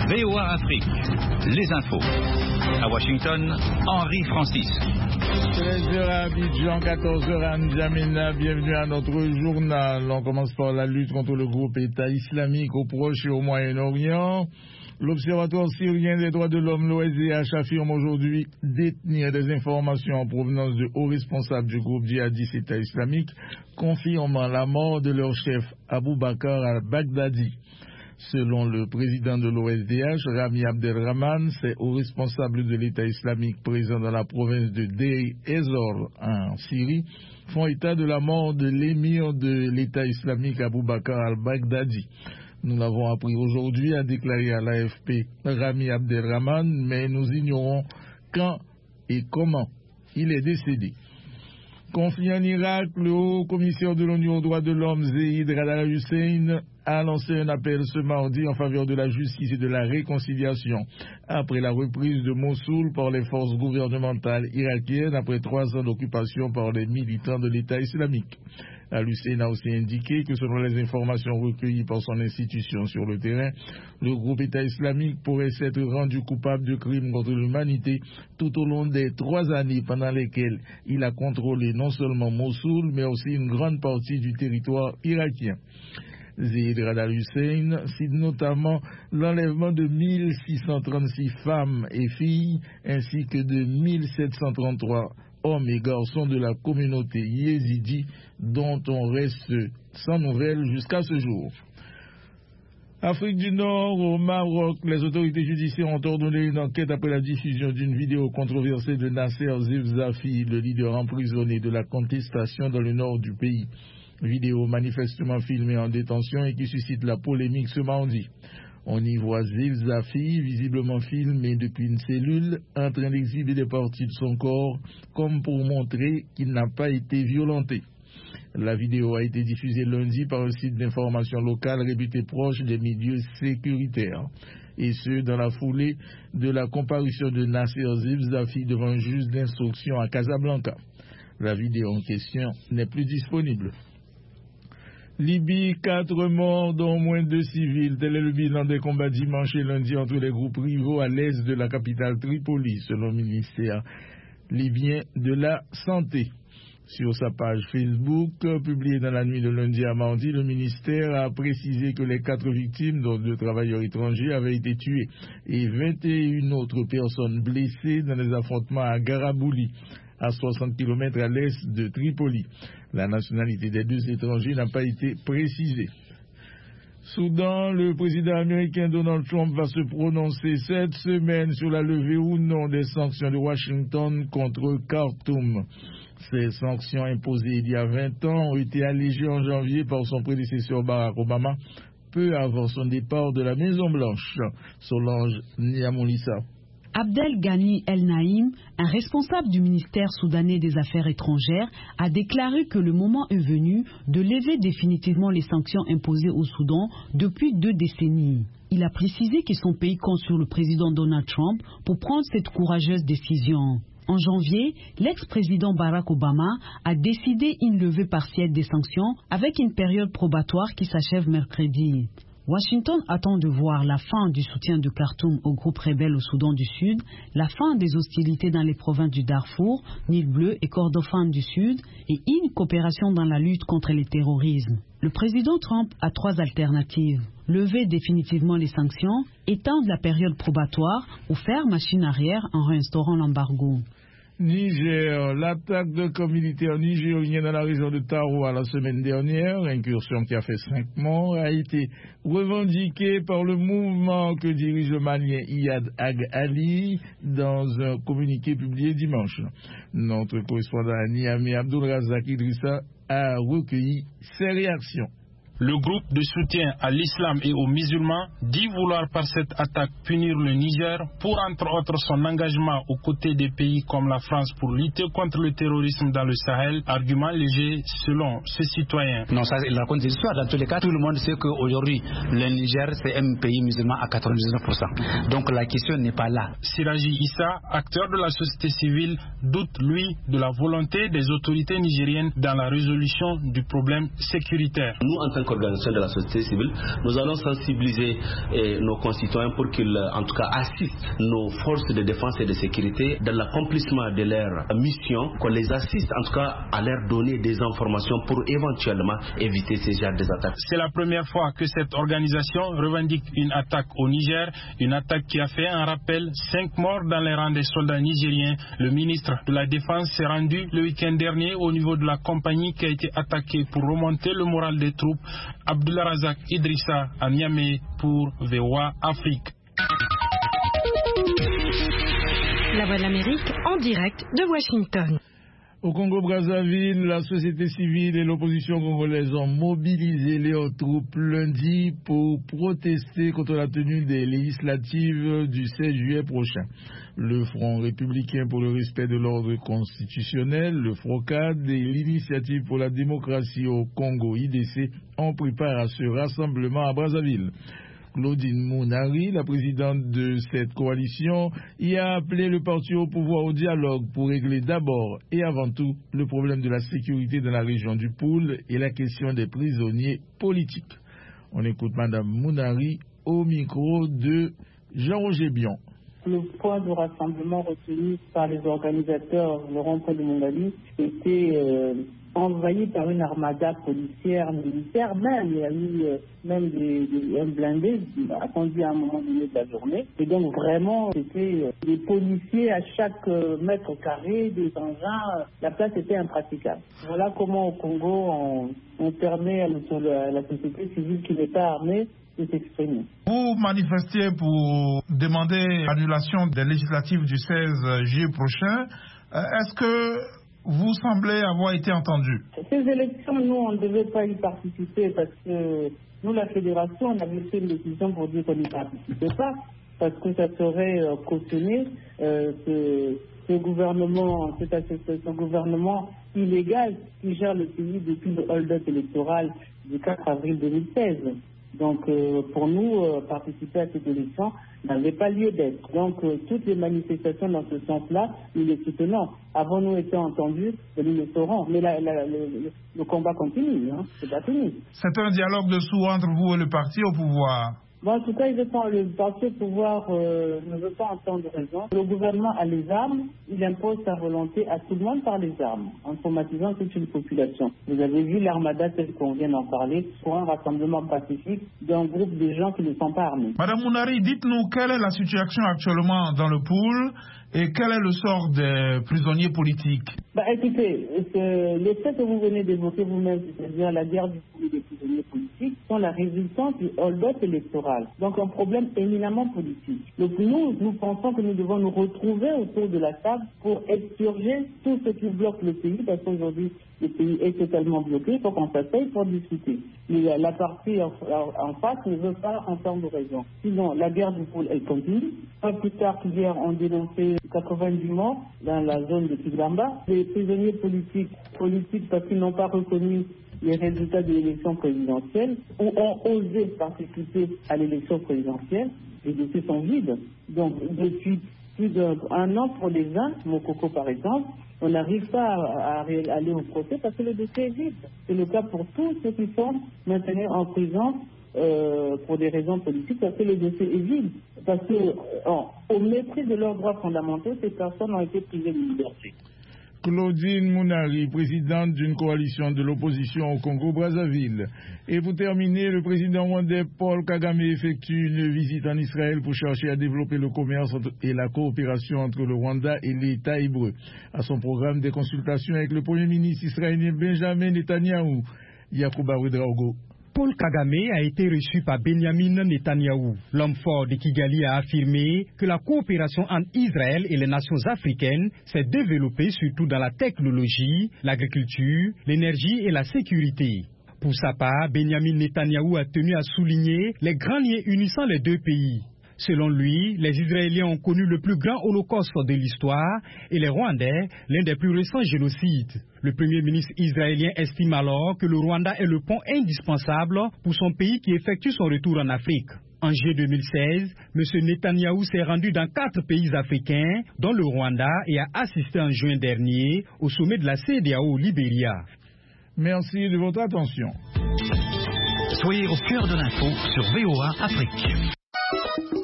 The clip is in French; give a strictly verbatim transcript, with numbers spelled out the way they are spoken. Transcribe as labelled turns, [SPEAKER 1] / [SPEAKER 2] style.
[SPEAKER 1] V O A Afrique, les infos. À Washington, Henri Francis.
[SPEAKER 2] treize heures à Abidjan, quatorze heures à N'Djamena. Bienvenue à notre journal. On commence par la lutte contre le groupe État islamique au Proche et au Moyen-Orient. L'Observatoire syrien des droits de l'homme, l'O S D H, affirme aujourd'hui détenir des informations en provenance de hauts responsables du groupe djihadiste État islamique, confirmant la mort de leur chef Abou Bakr al-Baghdadi. Selon le président de l'O S D H, Rami Abdelrahman, ces hauts responsables de l'État islamique présents dans la province de Deir ez-Zor en Syrie font état de la mort de l'émir de l'État islamique Abou Bakr al-Baghdadi. Nous l'avons appris aujourd'hui, a déclaré à l'A F P Rami Abdelrahman, mais nous ignorons quand et comment il est décédé. Conflit en Irak, le haut commissaire de l'ONU aux droits de l'homme, Zeid Ra'ad al-Hussein, a lancé un appel ce mardi en faveur de la justice et de la réconciliation après la reprise de Mossoul par les forces gouvernementales irakiennes après trois ans d'occupation par les militants de l'État islamique. Al-Hussein a aussi indiqué que selon les informations recueillies par son institution sur le terrain, le groupe État islamique pourrait s'être rendu coupable de crimes contre l'humanité tout au long des trois années pendant lesquelles il a contrôlé non seulement Mossoul mais aussi une grande partie du territoire irakien. Zeid Ra'ad al-Hussein cite notamment l'enlèvement de mille six cent trente-six femmes et filles ainsi que de mille sept cent trente-trois hommes et garçons de la communauté yézidi dont on reste sans nouvelles jusqu'à ce jour. Afrique du Nord, au Maroc, les autorités judiciaires ont ordonné une enquête après la diffusion d'une vidéo controversée de Nasser Zefzafi, le leader emprisonné de la contestation dans le nord du pays. Vidéo manifestement filmée en détention et qui suscite la polémique ce mardi. On y voit Zefzafi, visiblement filmé depuis une cellule, en train d'exhiber des parties de son corps, comme pour montrer qu'il n'a pas été violenté. La vidéo a été diffusée lundi par un site d'information local réputé proche des milieux sécuritaires. Et ce, dans la foulée de la comparution de Nasser Zefzafi devant un juge d'instruction à Casablanca. La vidéo en question n'est plus disponible. Libye, quatre morts, dont au moins deux civils. Tel est le bilan des combats dimanche et lundi entre les groupes rivaux à l'est de la capitale Tripoli, selon le ministère libyen de la Santé. Sur sa page Facebook, publiée dans la nuit de lundi à mardi, le ministère a précisé que les quatre victimes, dont deux travailleurs étrangers, avaient été tués et vingt et une autres personnes blessées dans les affrontements à Garabouli, à soixante kilomètres à l'est de Tripoli. La nationalité des deux étrangers n'a pas été précisée. Soudan, le président américain Donald Trump va se prononcer cette semaine sur la levée ou non des sanctions de Washington contre Khartoum. Ces sanctions imposées il y a vingt ans ont été allégées en janvier par son prédécesseur Barack Obama, peu avant son départ de la Maison-Blanche. Solange Niamoulissa.
[SPEAKER 3] Abdel Ghani El Naïm, un responsable du ministère soudanais des Affaires étrangères, a déclaré que le moment est venu de lever définitivement les sanctions imposées au Soudan depuis deux décennies. Il a précisé que son pays compte sur le président Donald Trump pour prendre cette courageuse décision. En janvier, l'ex-président Barack Obama a décidé une levée partielle des sanctions avec une période probatoire qui s'achève mercredi. Washington attend de voir la fin du soutien de Khartoum au groupe rebelle au Soudan du Sud, la fin des hostilités dans les provinces du Darfour, Nil Bleu et Kordofan du Sud et une coopération dans la lutte contre le terrorisme. Le président Trump a trois alternatives. Lever définitivement les sanctions, étendre la période probatoire ou faire machine arrière en réinstaurant l'embargo.
[SPEAKER 2] Niger, l'attaque de camps militaires nigériens dans la région de Taroua la semaine dernière, incursion qui a fait cinq morts, a été revendiquée par le mouvement que dirige le Malien Iyad Ag Ali dans un communiqué publié dimanche. Notre correspondant à Niamey, Abdul Razak Idrissa, a recueilli ses réactions.
[SPEAKER 4] Le groupe de soutien à l'islam et aux musulmans dit vouloir par cette attaque punir le Niger pour entre autres son engagement aux côtés des pays comme la France pour lutter contre le terrorisme dans le Sahel, argument léger selon ce citoyen.
[SPEAKER 5] Non, ça il raconte des histoires. Dans tous les cas, tout le monde sait qu'aujourd'hui le Niger c'est un pays musulman à quatre-vingt-dix-neuf pour cent. Donc la question n'est pas là.
[SPEAKER 4] Siraji Issa, acteur de la société civile, doute lui de la volonté des autorités nigériennes dans la résolution du problème sécuritaire.
[SPEAKER 6] Nous en tant qu'organisation de la société civile, nous allons sensibiliser eh, nos concitoyens pour qu'ils, en tout cas, assistent nos forces de défense et de sécurité dans l'accomplissement de leur mission, qu'on les assiste, en tout cas, à leur donner des informations pour éventuellement éviter ces genres d'attaques.
[SPEAKER 4] C'est la première fois que cette organisation revendique une attaque au Niger, une attaque qui a fait un rappel, cinq morts dans les rangs des soldats nigériens. Le ministre de la Défense s'est rendu le week-end dernier au niveau de la compagnie qui a été attaquée pour remonter le moral des troupes. Abdullah Razak Idrissa à Niamey pour V O A Afrique.
[SPEAKER 7] La Voix de l'Amérique en direct de Washington.
[SPEAKER 2] Au Congo-Brazzaville, la société civile et l'opposition congolaise ont mobilisé leurs troupes lundi pour protester contre la tenue des législatives du seize juillet prochain. Le Front républicain pour le respect de l'ordre constitutionnel, le FROCAD et l'Initiative pour la démocratie au Congo I D C ont pris part à ce rassemblement à Brazzaville. Claudine Mounari, la présidente de cette coalition, y a appelé le parti au pouvoir au dialogue pour régler d'abord et avant tout le problème de la sécurité dans la région du Poul et la question des prisonniers politiques. On écoute Madame Mounari au micro de Jean-Roger Bion.
[SPEAKER 8] Le point de rassemblement retenu par les organisateurs, le rond-point de Mongali, était euh, envahi par une armada policière, militaire, même il y a eu euh, même des, des un blindé attendu à un moment donné de la journée. Et donc vraiment, c'était euh, des policiers à chaque euh, mètre carré, des engins, euh, la place était impraticable. Voilà comment au Congo on, on permet à, le, à la société civile qui n'est pas armée de s'exprimer.
[SPEAKER 9] Vous manifestiez pour demander l'annulation des législatives du seize juillet prochain. Est-ce que vous semblez avoir été entendu?
[SPEAKER 8] Ces élections, nous, on ne devait pas y participer parce que nous, la fédération, on avait fait une décision pour dire qu'on n'y participait pas parce que ça serait euh, cautionné euh, ce, ce gouvernement, cet association, ce gouvernement illégal qui gère le pays depuis le hold-up électoral du quatre avril deux mille seize. Donc, euh, pour nous, euh, participer à cette élection n'avait pas lieu d'être. Donc, euh, toutes les manifestations dans ce sens-là, nous les soutenons. Avons-nous été entendus? Nous le saurons. Mais la, la, le, le combat continue, hein. C'est pas fini.
[SPEAKER 9] C'est un dialogue de sourds entre vous et le parti au pouvoir.
[SPEAKER 8] Bon, en tout cas, il veut pas, le parti au pouvoir euh, ne veut pas entendre raison. Le gouvernement a les armes, il impose sa volonté à tout le monde par les armes, en traumatisant toute une population. Vous avez vu l'armada tel qu'on vient d'en parler, pour un rassemblement pacifique d'un groupe de gens qui ne sont pas armés.
[SPEAKER 9] Madame Mounari, dites-nous quelle est la situation actuellement dans le pool et quel est le sort des prisonniers politiques?
[SPEAKER 8] Bah écoutez, le fait que vous venez d'évoquer vous-même, c'est-à-dire la guerre du pool des prisonniers politiques, sont la résultante du hold-up électoral. Donc un problème éminemment politique. Donc nous, nous pensons que nous devons nous retrouver autour de la table pour expurger tout ce qui bloque le pays, parce qu'aujourd'hui, le pays est totalement bloqué, il faut qu'on s'asseye pour discuter. Mais la partie en, en face ne veut pas entendre raison. Sinon, la guerre du pôle, elle continue. Pas plus tard qu'hier, on dénonçait quatre-vingt-dix morts dans la zone de Kigamba. Les prisonniers politiques, politiques parce qu'ils n'ont pas reconnu les résultats de l'élection présidentielle ou ont osé participer à l'élection présidentielle. Les dossiers sont vides. Donc, depuis plus d'un an pour les uns, Mokoko par exemple, on n'arrive pas à, à aller au procès parce que le dossier est vide. C'est le cas pour tous ceux qui sont maintenus en prison euh, pour des raisons politiques parce que le dossier est vide. Parce que, euh, au mépris de leurs droits fondamentaux, ces personnes ont été privées de liberté.
[SPEAKER 2] Claudine Mounari, présidente d'une coalition de l'opposition au Congo-Brazzaville. Et pour terminer, le président rwandais Paul Kagame effectue une visite en Israël pour chercher à développer le commerce et la coopération entre le Rwanda et l'État hébreu. À son programme des consultations avec le premier ministre israélien Benjamin Netanyahou. Yacouba Ouedraogo.
[SPEAKER 10] Paul Kagame a été reçu par Benjamin Netanyahou. L'homme fort de Kigali a affirmé que la coopération entre Israël et les nations africaines s'est développée surtout dans la technologie, l'agriculture, l'énergie et la sécurité. Pour sa part, Benjamin Netanyahou a tenu à souligner les grands liens unissant les deux pays. Selon lui, les Israéliens ont connu le plus grand holocauste de l'histoire et les Rwandais l'un des plus récents génocides. Le premier ministre israélien estime alors que le Rwanda est le pont indispensable pour son pays qui effectue son retour en Afrique. En juillet deux mille seize, M. Netanyahou s'est rendu dans quatre pays africains, dont le Rwanda, et a assisté en juin dernier au sommet de la C E D E A O au Libéria.
[SPEAKER 2] Merci de votre attention.
[SPEAKER 1] Soyez au cœur de l'info sur V O A Afrique.